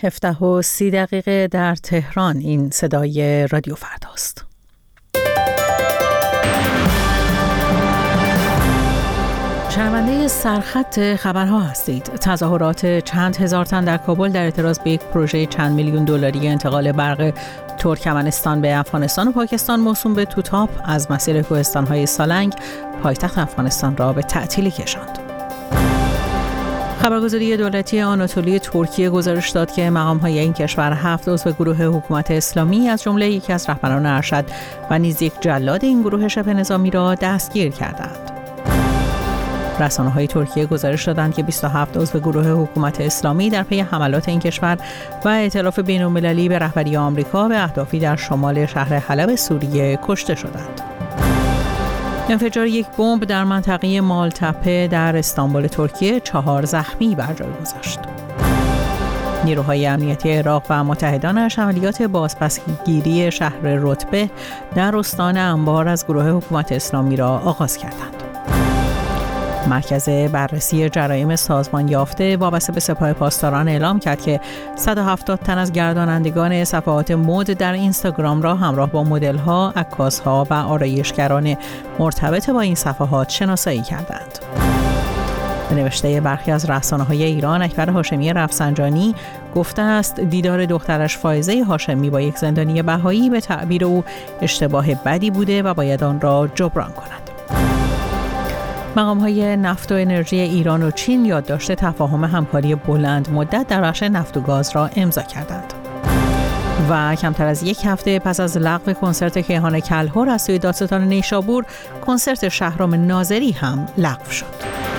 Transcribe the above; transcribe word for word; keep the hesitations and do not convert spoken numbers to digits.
هفده و سی دقیقه در تهران. این صدای رادیو فرداست. شنونده سرخط خبرها هستید. تظاهرات چند هزار تن در کابل در اعتراض به یک پروژه چند میلیون دلاری انتقال برق ترکمنستان به افغانستان و پاکستان موسوم به توتاپ از مسیر کوهستان‌های سالنگ پایتخت افغانستان را به تعطیلی کشاند. خبرگزاری دولتی آناتولی ترکیه گزارش داد که مقام‌های این کشور هفت عضو گروه حکومت اسلامی از جمله یکی از رهبران ارشد و نیز یک جلاد این گروه شبه نظامی را دستگیر کردند. رسانه‌های ترکیه گزارش دادند که بیست و هفت عضو گروه حکومت اسلامی در پی حملات این کشور و ائتلاف بین‌المللی به رهبری آمریکا به اهدافی در شمال شهر حلب سوریه کشته شدند. انفجار یک بمب در منطقه مالتپه در استانبول ترکیه چهار زخمی بر جای گذاشت. نیروهای امنیتی عراق و متحدانش عملیات بازپسگیری شهر رتبه در استان انبار از گروه حکومت اسلامی را آغاز کردند. مرکز بررسی جرایم سازمان یافته وابسته به سپاه پاسداران اعلام کرد که صد و هفتاد تن از گردانندگان صفحات مد در اینستاگرام را همراه با مدل‌ها، عکاس‌ها و آرایشگران مرتبط با این صفحات شناسایی کردند. به نوشته برخی از رسانه‌های ایران، اکبر هاشمی رفسنجانی گفته است دیدار دخترش فائزه هاشمی با یک زندانی بهایی به تعبیر او اشتباه بدی بوده و باید آن را جبران کند. مقام‌های نفت و انرژی ایران و چین یادداشت تفاهم همکاری بلند مدت در بخش نفت و گاز را امضا کردند. و کمتر از یک هفته پس از لغو کنسرت کیهان کلهر از سوی دادستان نیشابور، کنسرت شهرام ناظری هم لغو شد.